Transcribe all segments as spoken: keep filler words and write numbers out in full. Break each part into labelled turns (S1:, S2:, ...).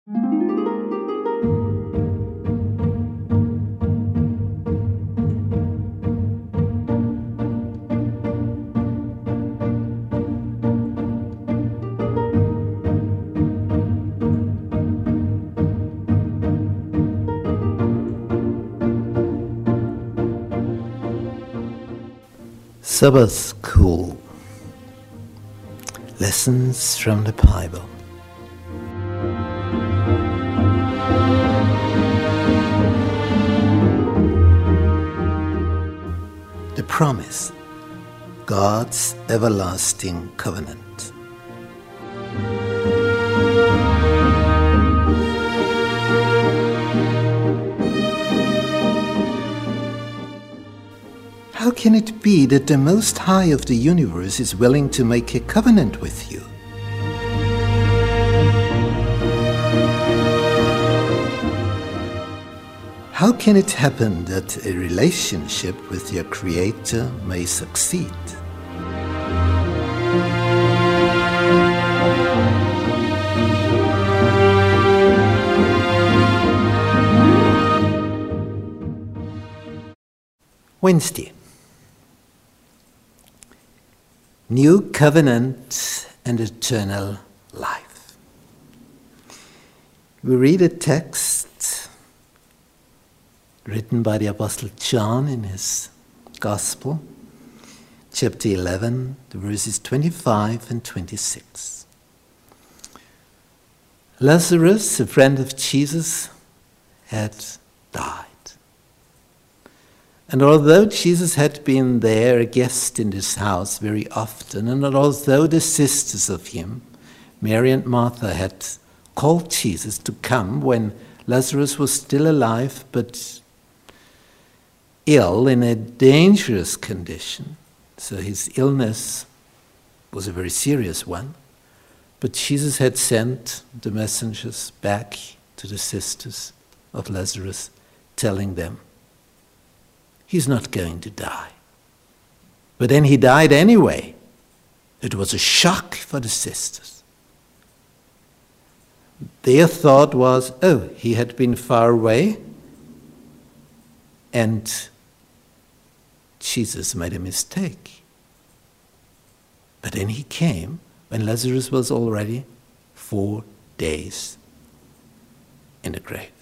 S1: Sabbath School. Lessons from the Bible. The promise, God's everlasting covenant. How can it be that the Most High of the universe is willing to make a covenant with you? How can it happen that a relationship with your Creator may succeed? Wednesday. New covenant and eternal life. We read a text written by the Apostle John in his Gospel, chapter eleven, the verses twenty-five and twenty-six. Lazarus, a friend of Jesus, had died. And although Jesus had been there, a guest in this house very often, and although the sisters of him, Mary and Martha, had called Jesus to come when Lazarus was still alive, but ill in a dangerous condition, so his illness was a very serious one, but Jesus had sent the messengers back to the sisters of Lazarus, telling them, he's not going to die. But then he died anyway. It was a shock for the sisters. Their thought was, oh, he had been far away and Jesus made a mistake. But then he came when Lazarus was already four days in the grave.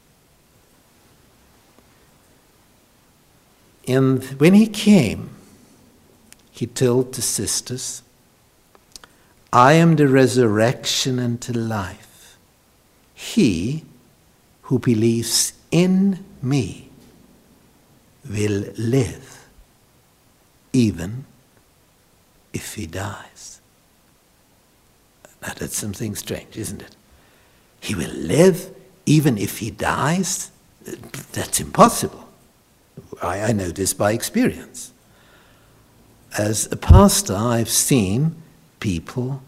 S1: And when he came, he told the sisters, I am the resurrection and the life. He who believes in me will live, even if he dies. Now that's something strange, isn't it? He will live even if he dies? That's impossible. I, I know this by experience. As a pastor, I've seen people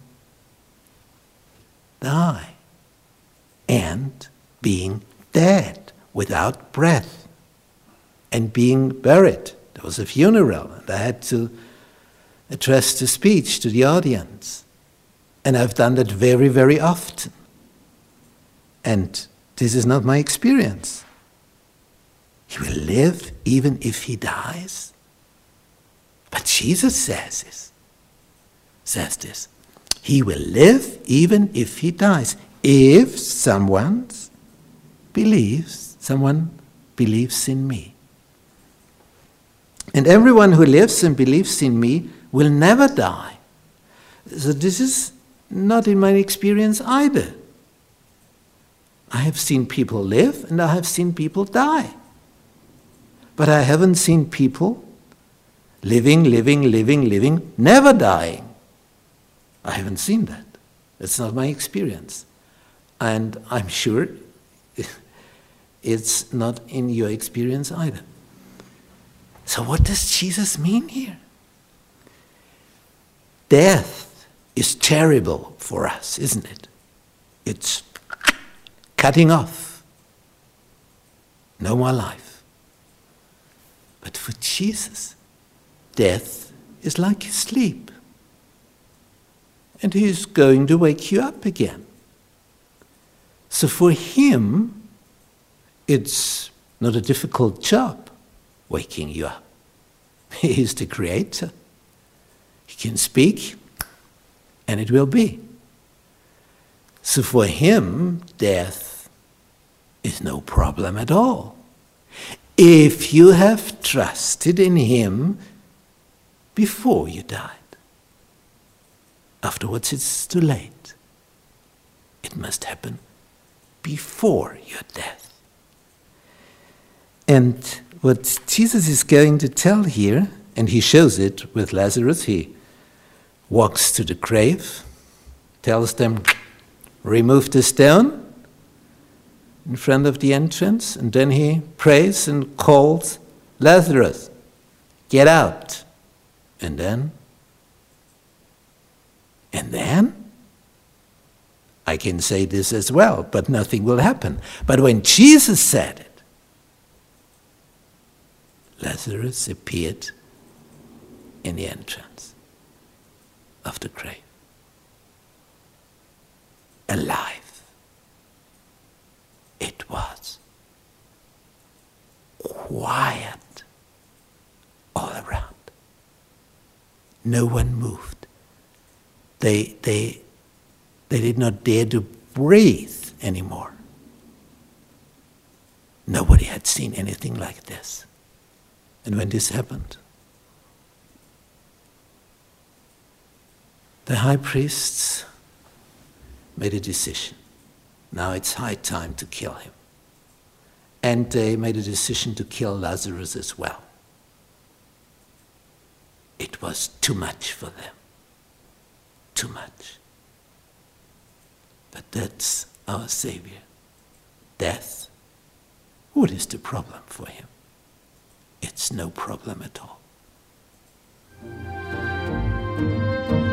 S1: die and being dead without breath and being buried. There was a funeral and I had to address the speech to the audience. And I've done that very, very often. And this is not my experience. He will live even if he dies. But Jesus says this. Says this. He will live even if he dies. If someone believes, someone believes in me. And everyone who lives and believes in me will never die. So this is not in my experience either. I have seen people live and I have seen people die. But I haven't seen people living, living, living, living, never dying. I haven't seen that. That's not my experience. And I'm sure it's not in your experience either. So what does Jesus mean here? Death is terrible for us, isn't it? It's cutting off. No more life. But for Jesus, death is like sleep. And he's going to wake you up again. So for him, it's not a difficult job waking you up. He is the creator. He can speak, and it will be. So for him, death is no problem at all. If you have trusted in him before you died. Afterwards it's too late. It must happen before your death. And what Jesus is going to tell here, and he shows it with Lazarus, he walks to the grave, tells them, remove the stone in front of the entrance, and then he prays and calls Lazarus, get out. And then, and then, I can say this as well, but nothing will happen. But when Jesus said it, Lazarus appeared in the entrance of the grave, alive. It was quiet all around. No one moved. They, they, they did not dare to breathe anymore. Nobody had seen anything like this. And when this happened, the high priests made a decision. Now it's high time to kill him. And they made a decision to kill Lazarus as well. It was too much for them. Too much. But that's our Savior. Death. What is the problem for him? It's no problem at all.